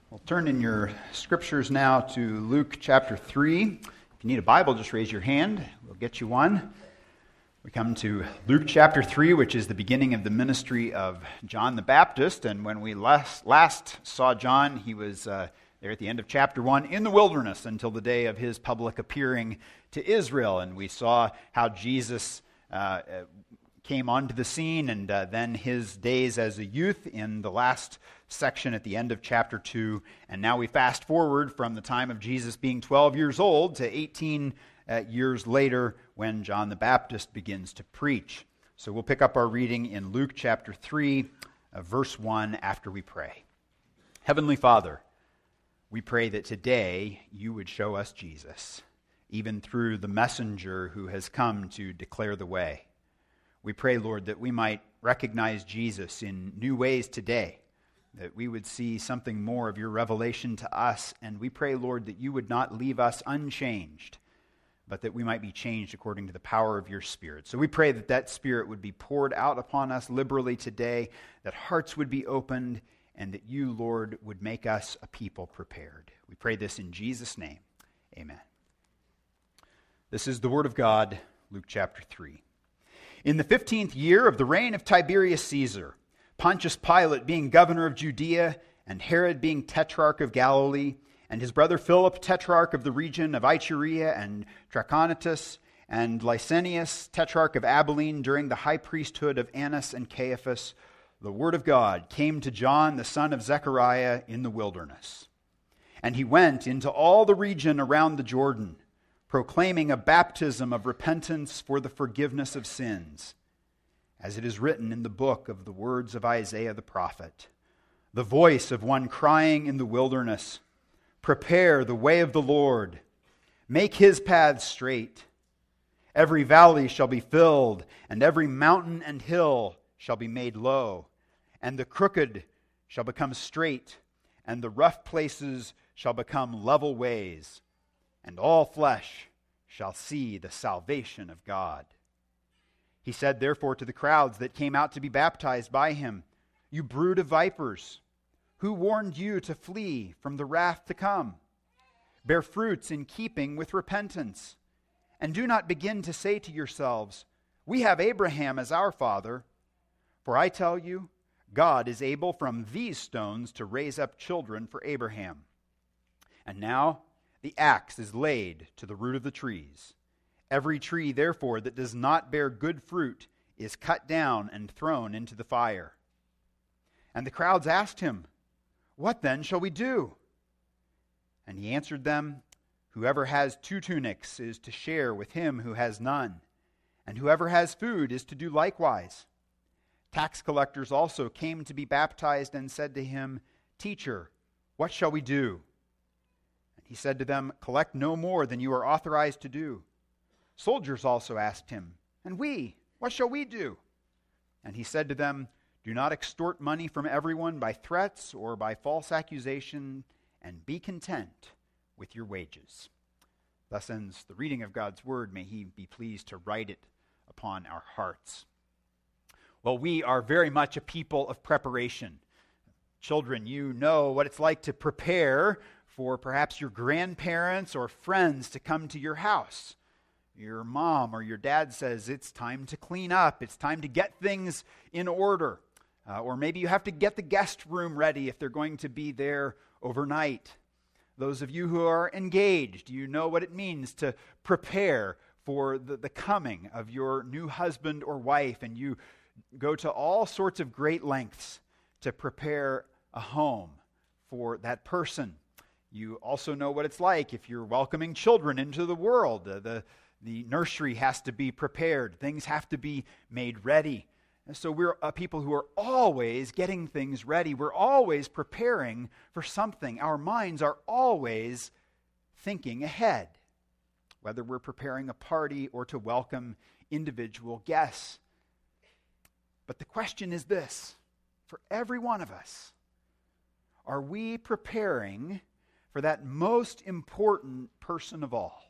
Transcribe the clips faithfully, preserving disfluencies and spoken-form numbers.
We'll turn in your scriptures now to Luke chapter three. If you need a Bible, just raise your hand. We'll get you one. We come to Luke chapter three, which is the beginning of the ministry of John the Baptist. And when we last, last saw John, he was uh, there at the end of chapter one in the wilderness until the day of his public appearing to Israel. And we saw how Jesus uh, came onto the scene and uh, then his days as a youth in the last section at the end of chapter two. And now we fast forward from the time of Jesus being twelve years old to eighteen uh, years later when John the Baptist begins to preach. So we'll pick up our reading in Luke chapter three, uh, verse one, after we pray. Heavenly Father, we pray that today you would show us Jesus, even through the messenger who has come to declare the way. We pray, Lord, that we might recognize Jesus in new ways today, that we would see something more of your revelation to us. And we pray, Lord, that you would not leave us unchanged, but that we might be changed according to the power of your Spirit. So we pray that that Spirit would be poured out upon us liberally today, that hearts would be opened, and that you, Lord, would make us a people prepared. We pray this in Jesus' name. Amen. This is the word of God, Luke chapter three. In the fifteenth year of the reign of Tiberius Caesar, Pontius Pilate being governor of Judea, and Herod being tetrarch of Galilee, and his brother Philip tetrarch of the region of Iturea and Trachonitis, and Lysanias tetrarch of Abilene during the high priesthood of Annas and Caiaphas, the word of God came to John the son of Zechariah in the wilderness. And he went into all the region around the Jordan, proclaiming a baptism of repentance for the forgiveness of sins, as it is written in the book of the words of Isaiah the prophet, the voice of one crying in the wilderness, prepare the way of the Lord, make his paths straight. Every valley shall be filled, and every mountain and hill shall be made low, and the crooked shall become straight, and the rough places shall become level ways, and all flesh shall see the salvation of God. He said therefore to the crowds that came out to be baptized by him, you brood of vipers, who warned you to flee from the wrath to come? Bear fruits in keeping with repentance, and do not begin to say to yourselves, we have Abraham as our father. For I tell you, God is able from these stones to raise up children for Abraham. And now the axe is laid to the root of the trees. Every tree, therefore, that does not bear good fruit is cut down and thrown into the fire. And the crowds asked him, what then shall we do? And he answered them, whoever has two tunics is to share with him who has none, and whoever has food is to do likewise. Tax collectors also came to be baptized and said to him, Teacher, what shall we do? And he said to them, collect no more than you are authorized to do. Soldiers also asked him, and we, what shall we do? And he said to them, do not extort money from everyone by threats or by false accusation, and be content with your wages. Thus ends the reading of God's word. May he be pleased to write it upon our hearts. Well, we are very much a people of preparation. Children, you know what it's like to prepare for perhaps your grandparents or friends to come to your house. Your mom or your dad says it's time to clean up, it's time to get things in order. Uh, or maybe you have to get the guest room ready if they're going to be there overnight. Those of you who are engaged, you know what it means to prepare for the, the coming of your new husband or wife, and you go to all sorts of great lengths to prepare a home for that person. You also know what it's like if you're welcoming children into the world. Uh, the, the nursery has to be prepared. Things have to be made ready. And so we're a people who are always getting things ready. We're always preparing for something. Our minds are always thinking ahead, whether we're preparing a party or to welcome individual guests. But the question is this, for every one of us, are we preparing for that most important person of all?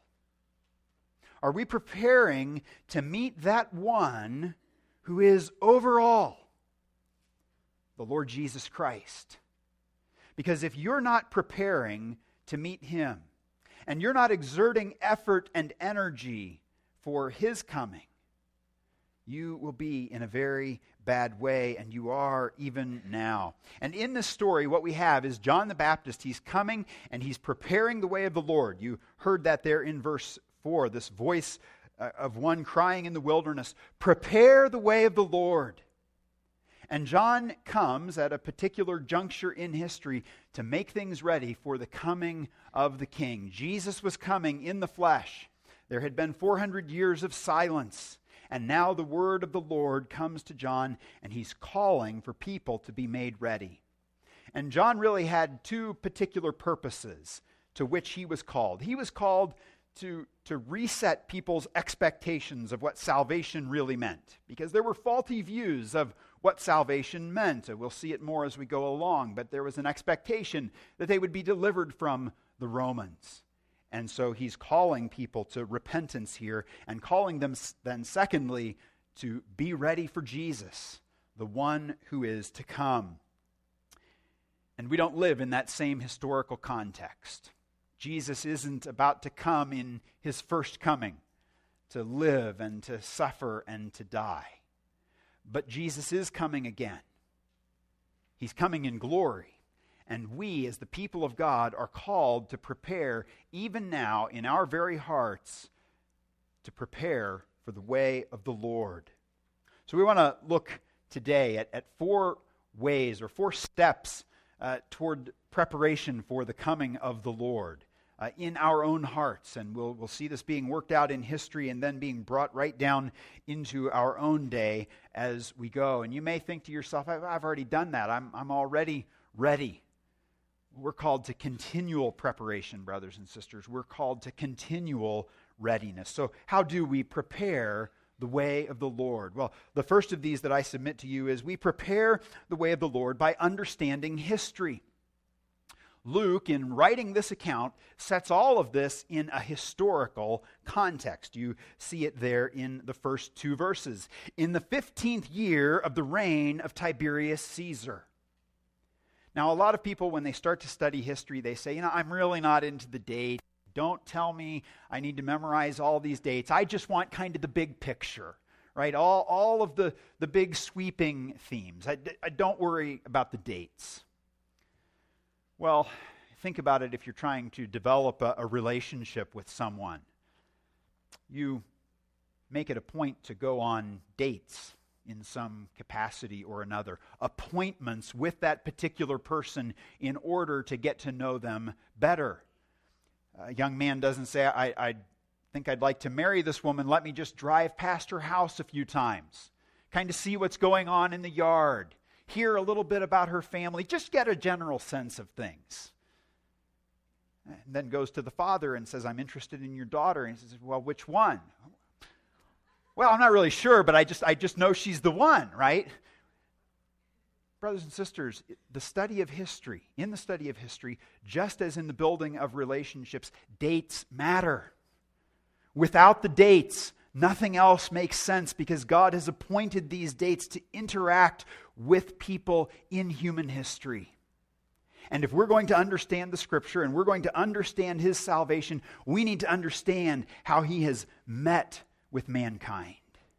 Are we preparing to meet that one who is over all, the Lord Jesus Christ? Because if you're not preparing to meet him, and you're not exerting effort and energy for his coming, you will be in a very bad way, and you are even now. And in this story, what we have is John the Baptist. He's coming, and he's preparing the way of the Lord. You heard that there in verse four, this voice uh, of one crying in the wilderness, "Prepare the way of the Lord." And John comes at a particular juncture in history to make things ready for the coming of the King. Jesus was coming in the flesh. There had been four hundred years of silence. And now the word of the Lord comes to John, and he's calling for people to be made ready. And John really had two particular purposes to which he was called. He was called to, to reset people's expectations of what salvation really meant, because there were faulty views of what salvation meant. We'll see it more as we go along, but there was an expectation that they would be delivered from the Romans. And so he's calling people to repentance here, and calling them then, secondly, to be ready for Jesus, the one who is to come. And we don't live in that same historical context. Jesus isn't about to come in his first coming, to live and to suffer and to die. But Jesus is coming again. He's coming in glory. And we, as the people of God, are called to prepare, even now, in our very hearts, to prepare for the way of the Lord. So we want to look today at, at four ways or four steps uh, toward preparation for the coming of the Lord uh, in our own hearts. And we'll, we'll see this being worked out in history and then being brought right down into our own day as we go. And you may think to yourself, I've, I've already done that. I'm, I'm already ready. We're called to continual preparation, brothers and sisters. We're called to continual readiness. So how do we prepare the way of the Lord? Well, the first of these that I submit to you is we prepare the way of the Lord by understanding history. Luke, in writing this account, sets all of this in a historical context. You see it there in the first two verses. In the fifteenth year of the reign of Tiberius Caesar. Now, a lot of people, when they start to study history, they say, you know, I'm really not into the date. Don't tell me I need to memorize all these dates. I just want kind of the big picture, right? All, all of the, the big sweeping themes. I, I don't worry about the dates. Well, think about it if you're trying to develop a, a relationship with someone. You make it a point to go on dates in some capacity or another, appointments with that particular person in order to get to know them better. A young man doesn't say, I, I think I'd like to marry this woman, let me just drive past her house a few times, kind of see what's going on in the yard, hear a little bit about her family, just get a general sense of things. And then goes to the father and says, I'm interested in your daughter. And he says, well, which one? Well, I'm not really sure, but I just I just know she's the one, right? Brothers and sisters, the study of history, in the study of history, just as in the building of relationships, dates matter. Without the dates, nothing else makes sense because God has appointed these dates to interact with people in human history. And if we're going to understand the Scripture and we're going to understand His salvation, we need to understand how He has met with mankind.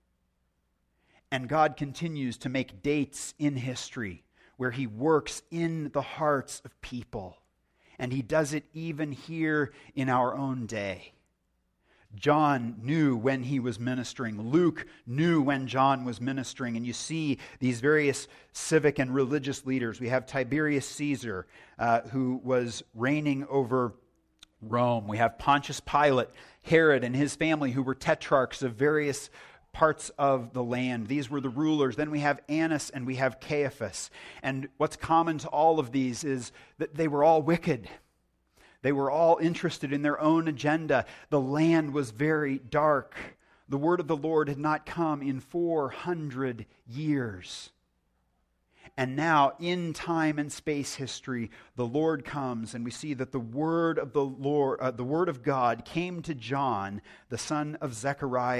And God continues to make dates in history where He works in the hearts of people. And He does it even here in our own day. John knew when he was ministering. Luke knew when John was ministering. And you see these various civic and religious leaders. We have Tiberius Caesar, uh, who was reigning over Rome. We have Pontius Pilate, Herod and his family, who were tetrarchs of various parts of the land. These were the rulers. Then we have Annas and we have Caiaphas. And what's common to all of these is that they were all wicked. They were all interested in their own agenda. The land was very dark. The word of the Lord had not come in four hundred years. And now, in time and space history, the Lord comes, and we see that the word of the Lord, uh, the word of God, came to John, the son of Zechariah,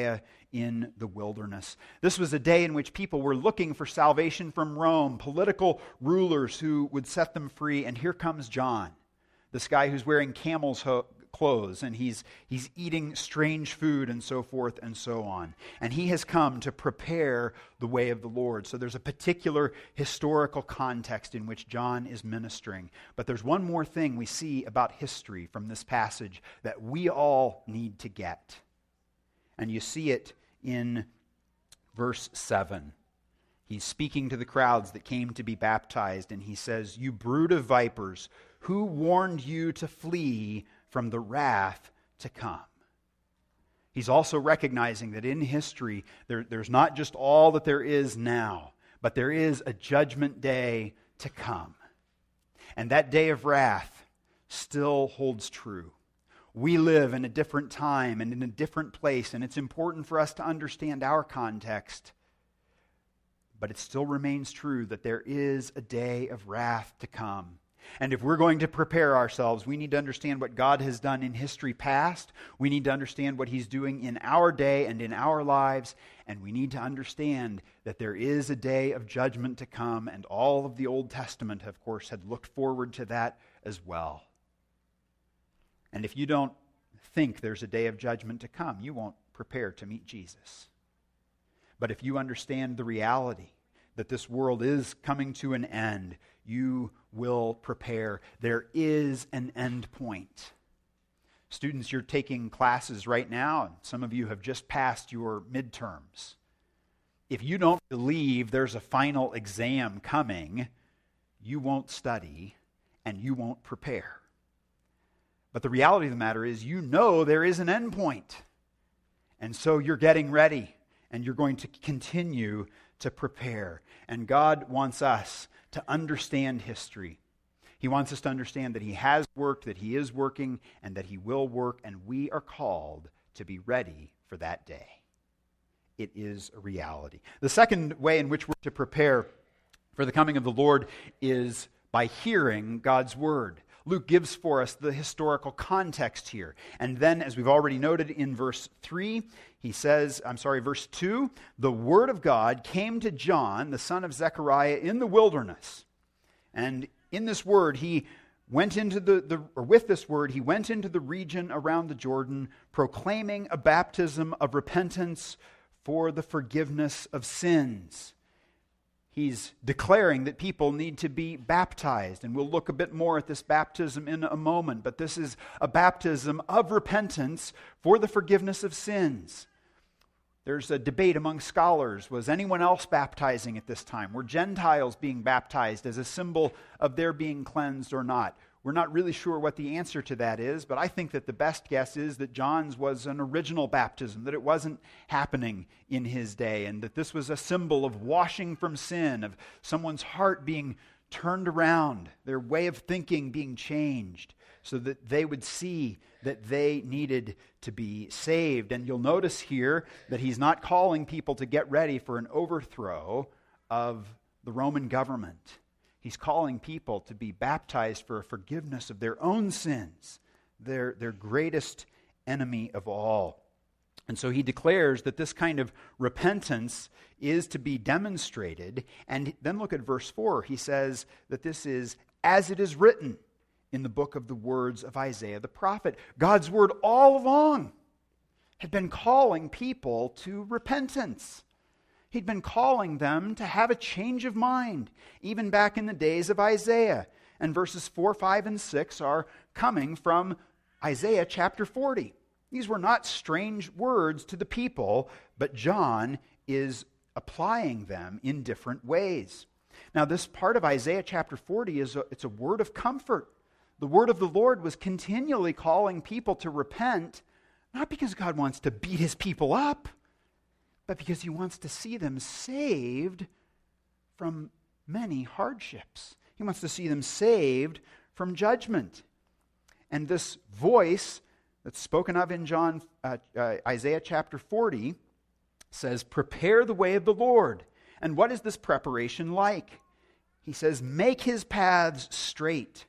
in the wilderness. This was a day in which people were looking for salvation from Rome, political rulers who would set them free. And here comes John, this guy who's wearing camel's ho- clothes, and he's he's eating strange food and so forth and so on. And he has come to prepare the way of the Lord. So there's a particular historical context in which John is ministering. But there's one more thing we see about history from this passage that we all need to get. And you see it in verse seven. He's speaking to the crowds that came to be baptized, and he says, "You brood of vipers, who warned you to flee from the wrath to come?" He's also recognizing that in history, there, there's not just all that there is now, but there is a judgment day to come. And that day of wrath still holds true. We live in a different time and in a different place, and it's important for us to understand our context. But it still remains true that there is a day of wrath to come. And if we're going to prepare ourselves, we need to understand what God has done in history past. We need to understand what He's doing in our day and in our lives. And we need to understand that there is a day of judgment to come. And all of the Old Testament, of course, had looked forward to that as well. And if you don't think there's a day of judgment to come, you won't prepare to meet Jesus. But if you understand the reality that this world is coming to an end, you will prepare. There is an end point. Students, you're taking classes right now, and some of you have just passed your midterms. If you don't believe there's a final exam coming, you won't study and you won't prepare. But the reality of the matter is, you know there is an end point. And so you're getting ready, and you're going to continue to prepare. And God wants us to understand history. He wants us to understand that He has worked, that He is working, and that He will work, and we are called to be ready for that day. It is a reality. The second way in which we're to prepare for the coming of the Lord is by hearing God's word. Luke gives for us the historical context here. And then, as we've already noted in verse three, he says, I'm sorry, verse two, the word of God came to John, the son of Zechariah, in the wilderness. And in this word, he went into the, the or with this word, he went into the region around the Jordan, proclaiming a baptism of repentance for the forgiveness of sins. He's declaring that people need to be baptized, and we'll look a bit more at this baptism in a moment, but this is a baptism of repentance for the forgiveness of sins. There's a debate among scholars. Was anyone else baptizing at this time? Were Gentiles being baptized as a symbol of their being cleansed or not? We're not really sure what the answer to that is, but I think that the best guess is that John's was an original baptism, that it wasn't happening in his day, and that this was a symbol of washing from sin, of someone's heart being turned around, their way of thinking being changed, so that they would see that they needed to be saved. And you'll notice here that he's not calling people to get ready for an overthrow of the Roman government. He's calling people to be baptized for a forgiveness of their own sins, their, their greatest enemy of all. And so he declares that this kind of repentance is to be demonstrated. And then look at verse four. He says that this is as it is written in the book of the words of Isaiah the prophet. God's word all along had been calling people to repentance. He'd been calling them to have a change of mind, even back in the days of Isaiah. And verses four, five, and six are coming from Isaiah chapter forty. These were not strange words to the people, but John is applying them in different ways. Now, this part of Isaiah chapter forty is a, it's a word of comfort. The word of the Lord was continually calling people to repent, not because God wants to beat his people up, but because he wants to see them saved from many hardships. He wants to see them saved from judgment. And this voice that's spoken of in John, uh, uh, Isaiah chapter forty says, prepare the way of the Lord. And what is this preparation like? He says, make his paths straight.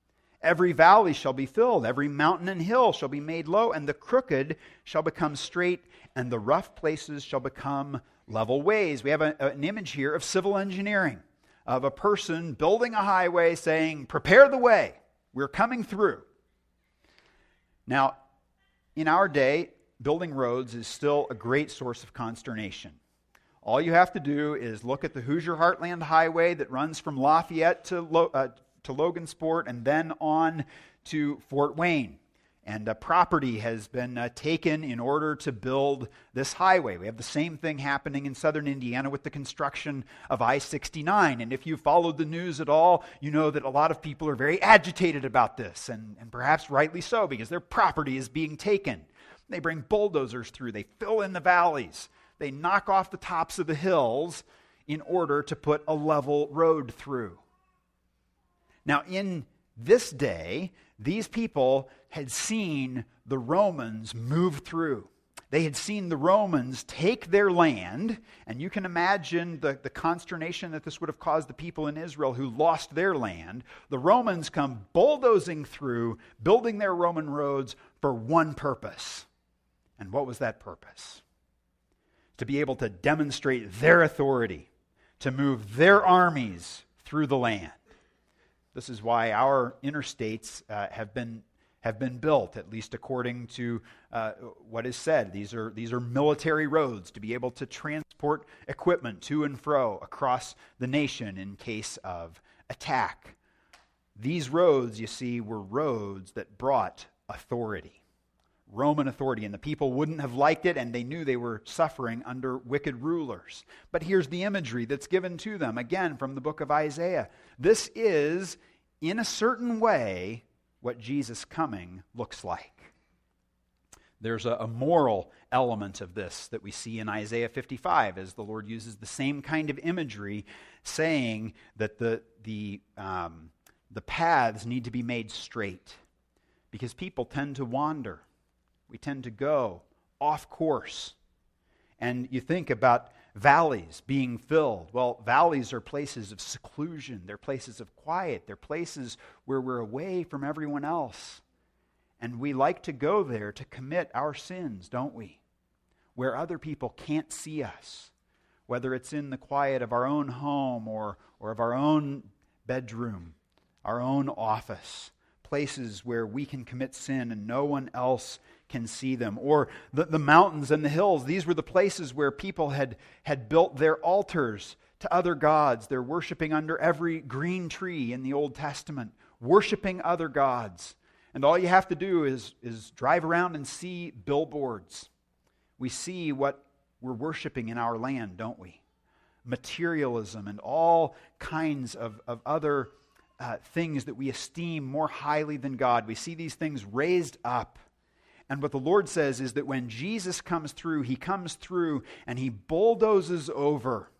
Every valley shall be filled, every mountain and hill shall be made low, and the crooked shall become straight, and the rough places shall become level ways. We have a, an image here of civil engineering, of a person building a highway saying, prepare the way, we're coming through. Now, in our day, building roads is still a great source of consternation. All you have to do is look at the Hoosier Heartland Highway that runs from Lafayette to, Lo- uh, to Logansport and then on to Fort Wayne. And uh, property has been uh, taken in order to build this highway. We have the same thing happening in southern Indiana with the construction of I sixty-nine. And if you've followed the news at all, you know that a lot of people are very agitated about this, and, and perhaps rightly so, because their property is being taken. They bring bulldozers through. They fill in the valleys. They knock off the tops of the hills in order to put a level road through. Now, in this day, these people had seen the Romans move through. They had seen the Romans take their land, and you can imagine the, the consternation that this would have caused the people in Israel who lost their land. The Romans come bulldozing through, building their Roman roads for one purpose. And what was that purpose? To be able to demonstrate their authority, to move their armies through the land. This is why our interstates uh, have been have been built, at least according to uh, what is said. These are these are military roads to be able to transport equipment to and fro across the nation in case of attack. These roads, you see, were roads that brought authority, Roman authority, and the people wouldn't have liked it, and they knew they were suffering under wicked rulers. But here's the imagery that's given to them, again, from the book of Isaiah. This is, in a certain way, what Jesus' coming looks like. There's a, a moral element of this that we see in Isaiah fifty-five, as the Lord uses the same kind of imagery, saying that the, the, um, the paths need to be made straight, because people tend to wander. We tend to go off course. And you think about valleys being filled. Well, valleys are places of seclusion. They're places of quiet. They're places where we're away from everyone else. And we like to go there to commit our sins, don't we? Where other people can't see us. Whether it's in the quiet of our own home or, or of our own bedroom, our own office. Places where we can commit sin and no one else can see them. Or the, the mountains and the hills. These were the places where people had, had built their altars to other gods. They're worshiping under every green tree in the Old Testament, worshiping other gods. And all you have to do is, is drive around and see billboards. We see what we're worshiping in our land, don't we? Materialism and all kinds of, of other uh, things that we esteem more highly than God. We see these things raised up. And what the Lord says is that when Jesus comes through, He comes through and He bulldozes over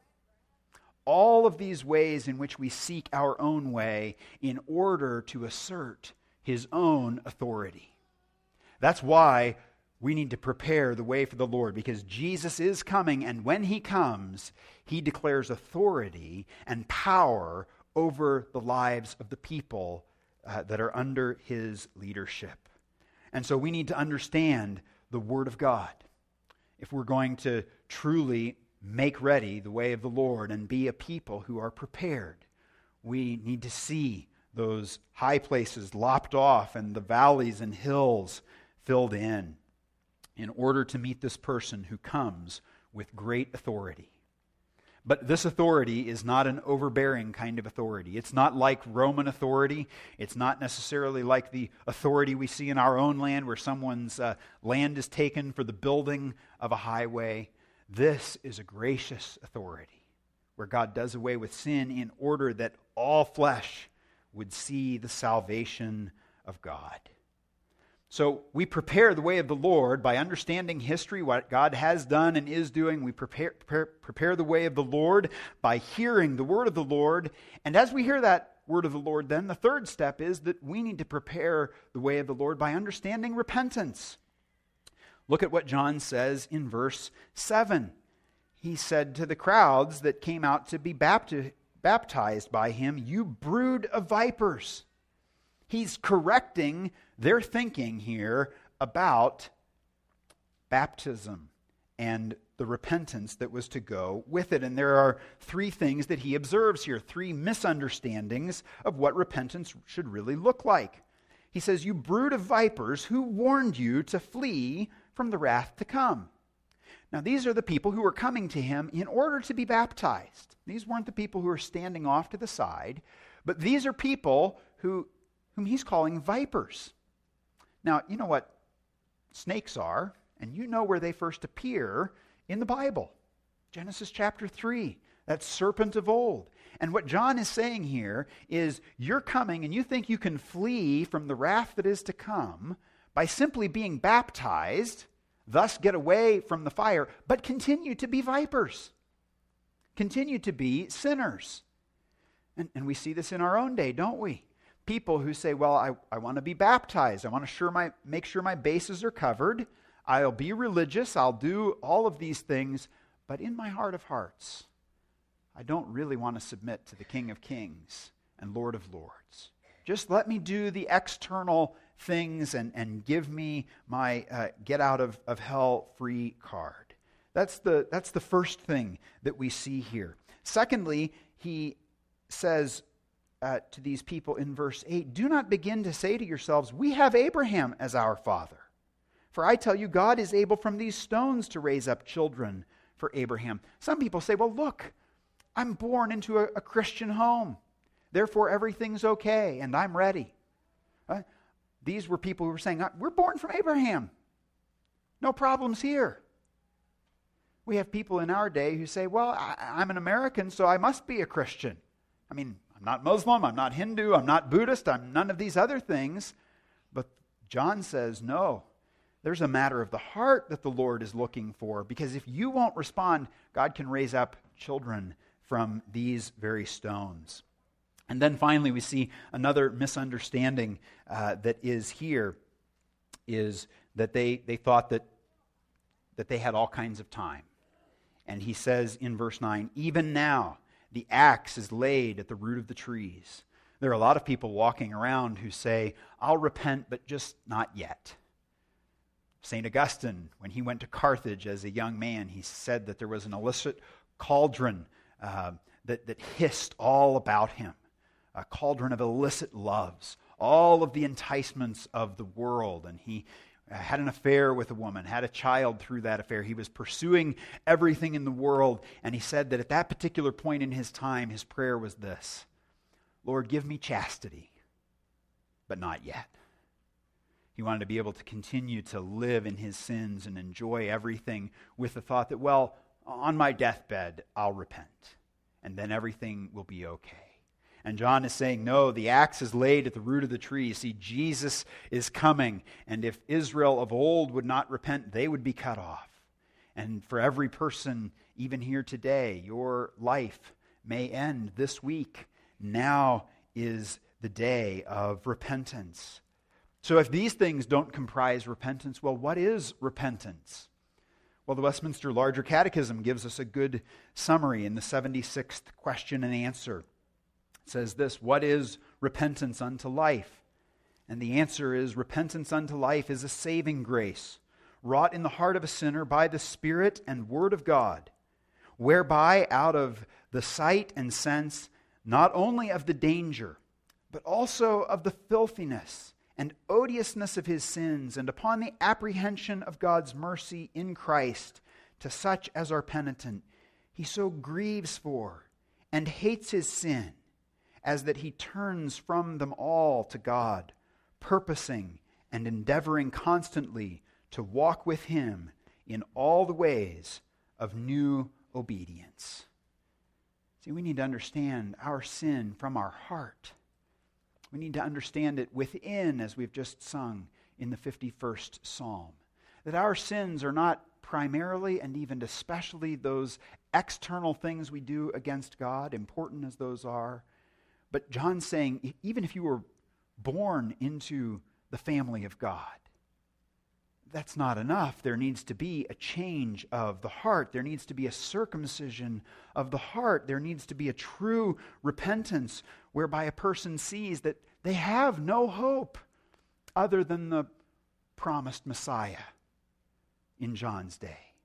all of these ways in which we seek our own way in order to assert His own authority. That's why we need to prepare the way for the Lord, because Jesus is coming, and when He comes, He declares authority and power over the lives of the people uh, that are under His leadership. And so we need to understand the Word of God if we're going to truly make ready the way of the Lord and be a people who are prepared. We need to see those high places lopped off and the valleys and hills filled in in order to meet this person who comes with great authority. But this authority is not an overbearing kind of authority. It's not like Roman authority. It's not necessarily like the authority we see in our own land where someone's uh, land is taken for the building of a highway. This is a gracious authority where God does away with sin in order that all flesh would see the salvation of God. So we prepare the way of the Lord by understanding history, what God has done and is doing. We prepare, prepare, prepare the way of the Lord by hearing the word of the Lord. And as we hear that word of the Lord, then the third step is that we need to prepare the way of the Lord by understanding repentance. Look at what John says in verse seven. He said to the crowds that came out to be bapti- baptized by him, "You brood of vipers." He's correcting their thinking here about baptism and the repentance that was to go with it. And there are three things that he observes here, three misunderstandings of what repentance should really look like. He says, "You brood of vipers, who warned you to flee from the wrath to come?" Now, these are the people who were coming to him in order to be baptized. These weren't the people who were standing off to the side, but these are people who, whom he's calling vipers. Now, you know what snakes are, and you know where they first appear in the Bible. Genesis chapter three, that serpent of old. And what John is saying here is, you're coming and you think you can flee from the wrath that is to come by simply being baptized, thus get away from the fire, but continue to be vipers. Continue to be sinners. And, and we see this in our own day, don't we? People who say, well, I, I want to be baptized. I want to sure my, make sure my bases are covered. I'll be religious. I'll do all of these things. But in my heart of hearts, I don't really want to submit to the King of Kings and Lord of Lords. Just let me do the external things and, and give me my uh, get out of, of hell free card. That's the, that's the first thing that we see here. Secondly, he says uh, to these people in verse eight, "Do not begin to say to yourselves, 'We have Abraham as our father.' For I tell you, God is able from these stones to raise up children for Abraham." Some people say, well, look, I'm born into a, a Christian home. Therefore, everything's okay, and I'm ready. Uh, these were people who were saying, we're born from Abraham. No problems here. We have people in our day who say, well, I, I'm an American, so I must be a Christian. I mean, I'm not Muslim, I'm not Hindu, I'm not Buddhist, I'm none of these other things. But John says, no, there's a matter of the heart that the Lord is looking for, because if you won't respond, God can raise up children from these very stones. And then finally, we see another misunderstanding uh, that is here, is that they, they thought that, that they had all kinds of time. And he says in verse nine, "Even now the axe is laid at the root of the trees." There are a lot of people walking around who say, I'll repent, but just not yet. Saint Augustine, when he went to Carthage as a young man, he said that there was an illicit cauldron uh, that, that hissed all about him. A cauldron of illicit loves, all of the enticements of the world. And he had an affair with a woman, had a child through that affair. He was pursuing everything in the world. And he said that at that particular point in his time, his prayer was this: Lord, give me chastity, but not yet. He wanted to be able to continue to live in his sins and enjoy everything with the thought that, well, on my deathbed, I'll repent, and then everything will be okay. And John is saying, no, the axe is laid at the root of the tree. See, Jesus is coming. And if Israel of old would not repent, they would be cut off. And for every person, even here today, your life may end this week. Now is the day of repentance. So if these things don't comprise repentance, well, what is repentance? Well, the Westminster Larger Catechism gives us a good summary in the seventy-sixth question and answer. It says this: what is repentance unto life? And the answer is, repentance unto life is a saving grace, wrought in the heart of a sinner by the Spirit and Word of God, whereby out of the sight and sense, not only of the danger, but also of the filthiness and odiousness of his sins, and upon the apprehension of God's mercy in Christ, to such as are penitent, he so grieves for and hates his sin, as that he turns from them all to God, purposing and endeavoring constantly to walk with him in all the ways of new obedience. See, we need to understand our sin from our heart. We need to understand it within, as we've just sung in the fifty-first Psalm. That our sins are not primarily and even especially those external things we do against God, important as those are. But John's saying, even if you were born into the family of God, that's not enough. There needs to be a change of the heart. There needs to be a circumcision of the heart. There needs to be a true repentance whereby a person sees that they have no hope other than the promised Messiah in John's day,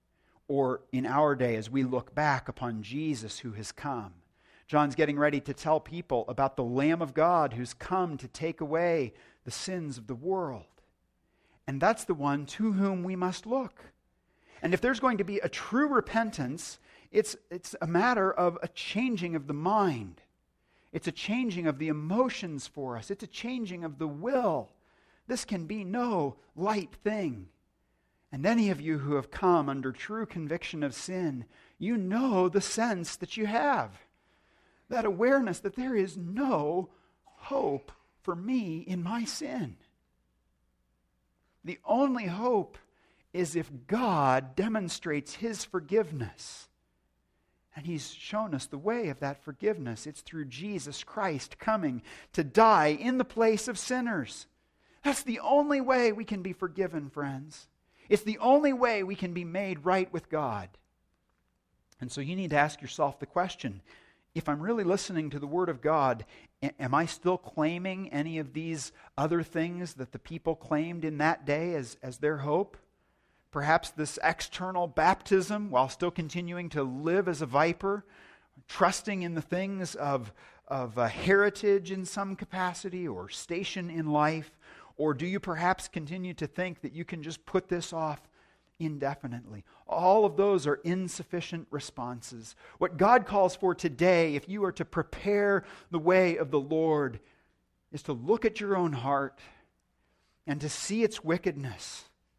or in our day as we look back upon Jesus who has come. John's getting ready to tell people about the Lamb of God who's come to take away the sins of the world. And that's the one to whom we must look. And if there's going to be a true repentance, it's, it's a matter of a changing of the mind. It's a changing of the emotions for us. It's a changing of the will. This can be no light thing. And any of you who have come under true conviction of sin, you know the sense that you have. That awareness that there is no hope for me in my sin. The only hope is if God demonstrates His forgiveness. And He's shown us the way of that forgiveness. It's through Jesus Christ coming to die in the place of sinners. That's the only way we can be forgiven, friends. It's the only way we can be made right with God. And so you need to ask yourself the question, if I'm really listening to the Word of God, am I still claiming any of these other things that the people claimed in that day as, as their hope? Perhaps this external baptism while still continuing to live as a viper, trusting in the things of, of a heritage in some capacity or station in life? Or do you perhaps continue to think that you can just put this off indefinitely? All of those are insufficient responses. What God calls for today, if you are to prepare the way of the Lord, is to look at your own heart and to see its wickedness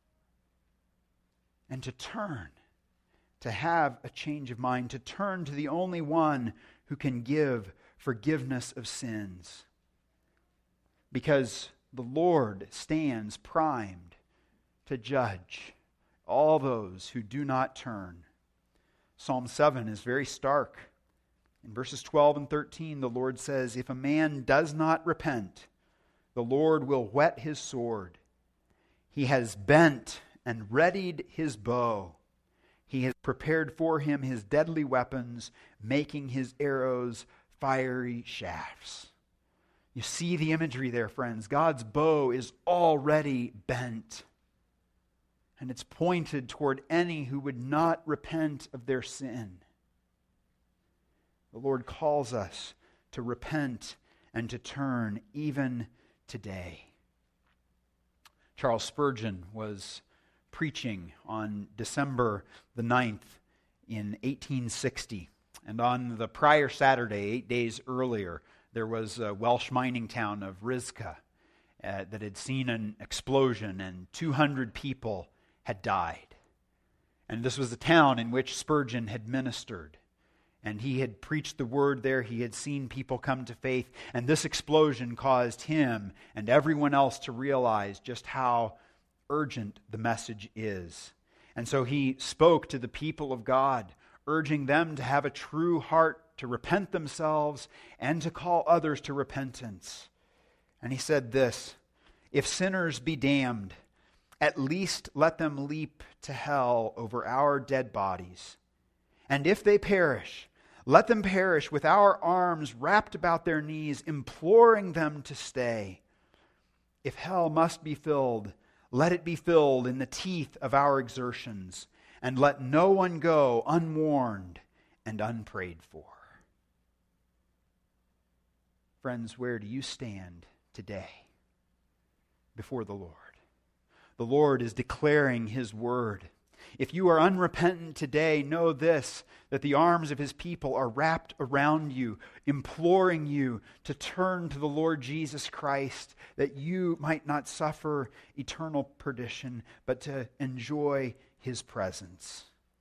and to turn, to have a change of mind, to turn to the only one who can give forgiveness of sins. Because the Lord stands primed to judge all those who do not turn. Psalm seven is very stark. In verses twelve and thirteen, the Lord says, "If a man does not repent, the Lord will whet his sword. He has bent and readied his bow. He has prepared for him his deadly weapons, making his arrows fiery shafts." You see the imagery there, friends. God's bow is already bent. And it's pointed toward any who would not repent of their sin. The Lord calls us to repent and to turn even today. Charles Spurgeon was preaching on December the ninth in eighteen sixty. And on the prior Saturday, eight days earlier, there was a Welsh mining town of Rysca uh, that had seen an explosion and two hundred people had died. And this was the town in which Spurgeon had ministered. And he had preached the word there. He had seen people come to faith. And this explosion caused him and everyone else to realize just how urgent the message is. And so he spoke to the people of God, urging them to have a true heart, to repent themselves, and to call others to repentance. And he said this, "If sinners be damned, at least let them leap to hell over our dead bodies. And if they perish, let them perish with our arms wrapped about their knees, imploring them to stay. If hell must be filled, let it be filled in the teeth of our exertions, and let no one go unwarned and unprayed for." Friends, where do you stand today before the Lord? The Lord is declaring His word. If you are unrepentant today, know this, that the arms of His people are wrapped around you, imploring you to turn to the Lord Jesus Christ, that you might not suffer eternal perdition, but to enjoy His presence.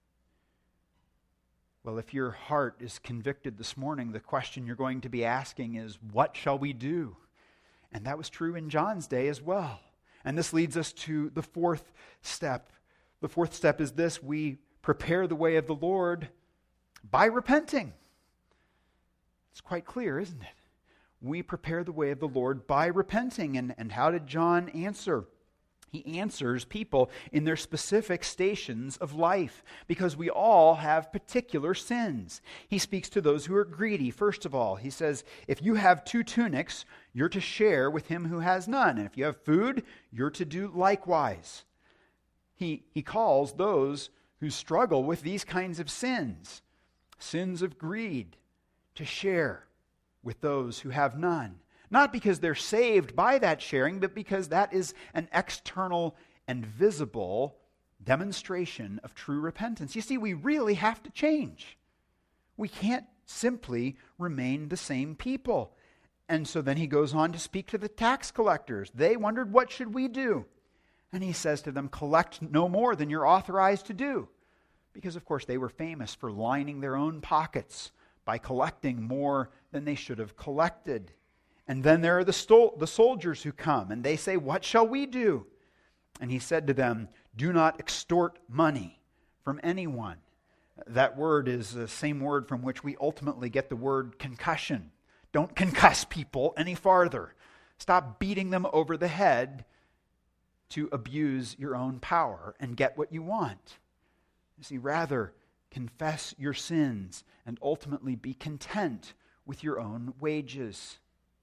Well, if your heart is convicted this morning, the question you're going to be asking is, what shall we do? And that was true in John's day as well. And this leads us to the fourth step. The fourth step is this: we prepare the way of the Lord by repenting. It's quite clear, isn't it? We prepare the way of the Lord by repenting. And, and how did John answer? He answers people in their specific stations of life, because we all have particular sins. He speaks to those who are greedy. First of all, he says, if you have two tunics, you're to share with him who has none. And if you have food, you're to do likewise. He, he calls those who struggle with these kinds of sins, sins of greed, to share with those who have none. Not because they're saved by that sharing, but because that is an external and visible demonstration of true repentance. You see, we really have to change. We can't simply remain the same people. And so then he goes on to speak to the tax collectors. They wondered, what should we do? And he says to them, collect no more than you're authorized to do. Because, of course, they were famous for lining their own pockets by collecting more than they should have collected. And then there are the, stol- the soldiers who come, and they say, what shall we do? And he said to them, do not extort money from anyone. That word is the same word from which we ultimately get the word concussion. Don't concuss people any farther. Stop beating them over the head to abuse your own power and get what you want. You see, rather, confess your sins and ultimately be content with your own wages.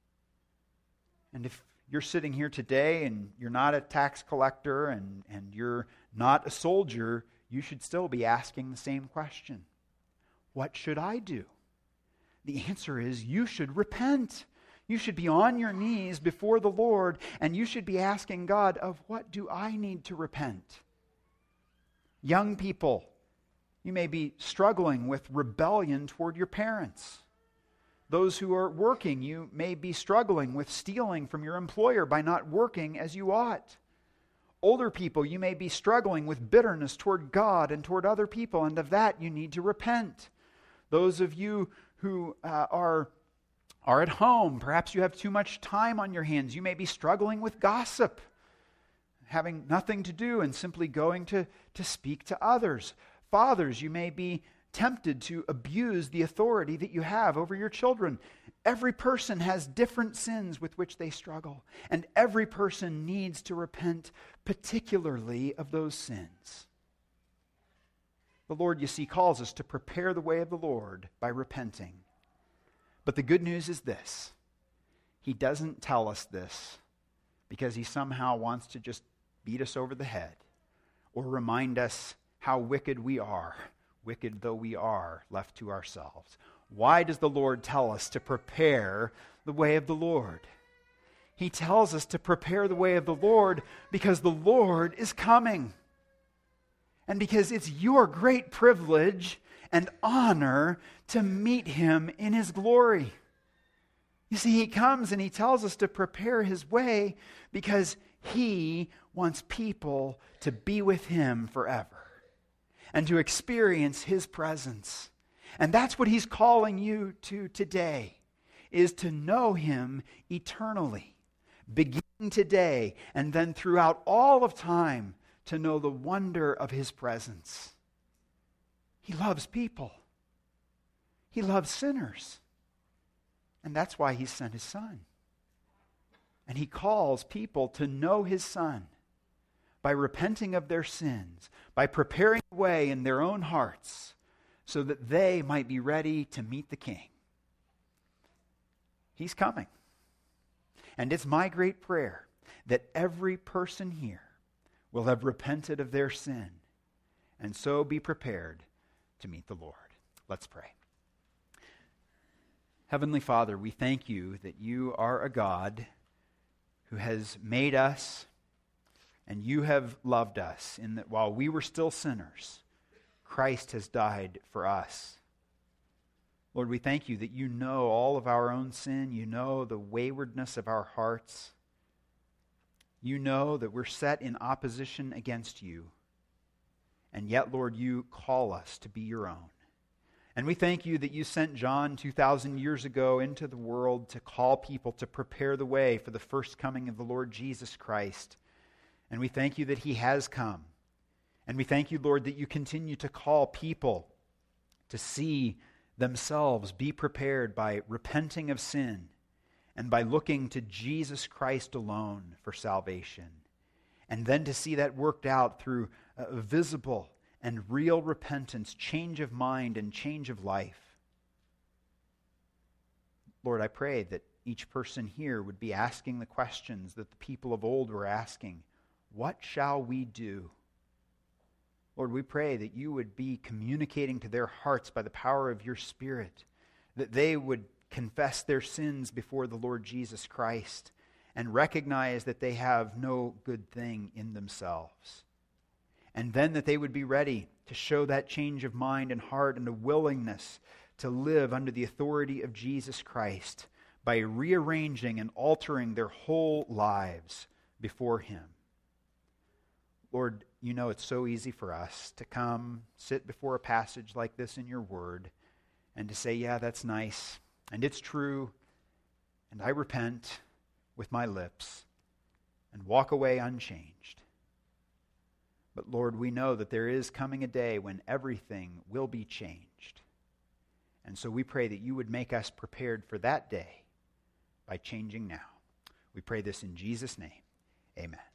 And if you're sitting here today and you're not a tax collector and, and you're not a soldier, you should still be asking the same question. What should I do? The answer is you should repent. You should be on your knees before the Lord, and you should be asking God, of what do I need to repent? Young people, you may be struggling with rebellion toward your parents. Those who are working, you may be struggling with stealing from your employer by not working as you ought. Older people, you may be struggling with bitterness toward God and toward other people, and of that you need to repent. Those of you who uh, are, are at home, perhaps you have too much time on your hands. You may be struggling with gossip, having nothing to do and simply going to, to speak to others. Fathers, you may be tempted to abuse the authority that you have over your children. Every person has different sins with which they struggle, and every person needs to repent particularly of those sins. The Lord, you see, calls us to prepare the way of the Lord by repenting. But the good news is this. He doesn't tell us this because he somehow wants to just beat us over the head or remind us how wicked we are, wicked though we are left to ourselves. Why does the Lord tell us to prepare the way of the Lord? He tells us to prepare the way of the Lord because the Lord is coming. And because it's your great privilege and honor to meet him in his glory. You see, he comes and he tells us to prepare his way because he wants people to be with him forever and to experience his presence. And that's what he's calling you to today, is to know him eternally, beginning today and then throughout all of time, to know the wonder of his presence. He loves people. He loves sinners. And that's why he sent his Son. And he calls people to know his Son by repenting of their sins, by preparing the way in their own hearts so that they might be ready to meet the King. He's coming. And it's my great prayer that every person here will have repented of their sin and so be prepared to meet the Lord. Let's pray. Heavenly Father, we thank you that you are a God who has made us and you have loved us in that while we were still sinners, Christ has died for us. Lord, we thank you that you know all of our own sin. You know the waywardness of our hearts. You know that we're set in opposition against you. And yet, Lord, you call us to be your own. And we thank you that you sent John two thousand years ago into the world to call people to prepare the way for the first coming of the Lord Jesus Christ. And we thank you that he has come. And we thank you, Lord, that you continue to call people to see themselves be prepared by repenting of sin and by looking to Jesus Christ alone for salvation. And then to see that worked out through a visible and real repentance, change of mind and change of life. Lord, I pray that each person here would be asking the questions that the people of old were asking. What shall we do? Lord, we pray that you would be communicating to their hearts by the power of your Spirit, that they would confess their sins before the Lord Jesus Christ and recognize that they have no good thing in themselves. And then that they would be ready to show that change of mind and heart and a willingness to live under the authority of Jesus Christ by rearranging and altering their whole lives before him. Lord, you know it's so easy for us to come, sit before a passage like this in your word, and to say, yeah, that's nice, and it's true, and I repent with my lips, and walk away unchanged. But Lord, we know that there is coming a day when everything will be changed. And so we pray that you would make us prepared for that day by changing now. We pray this in Jesus' name. Amen.